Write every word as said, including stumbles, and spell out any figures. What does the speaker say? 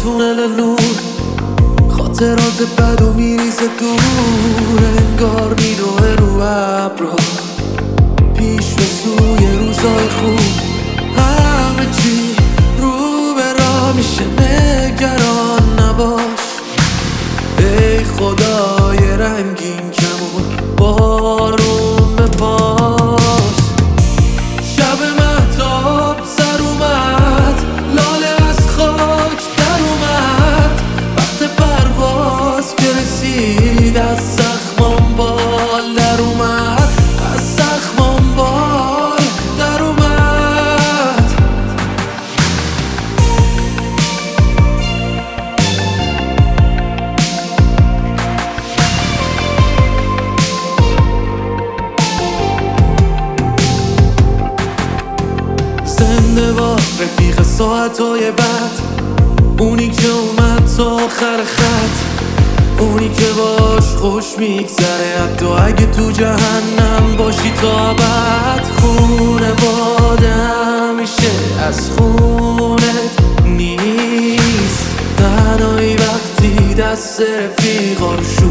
تونل نور، خاطرات بد و میریزه دور، انگار میدوه رو ابرا پیش به سوی روزای خوب. همه چی رو به راه میشه، نگران نباش. ای خدای رنگین کمون، بارون به پاس. شب مهتاب سر اومد، لاله از خاک در اومد. وقت پرواز که رسید، از زخمام بال در اومد، از زخمام بال در اومد. زنده باد رفیق ساعتهای بعد، اونی که اومد تا آخر خط، اونی که باش خوش میگذره حتی اگه تو جهنم باشی تا ابد. خونواده همیشه از خونت نیست، تنهایی وقتی دست رفیقا رو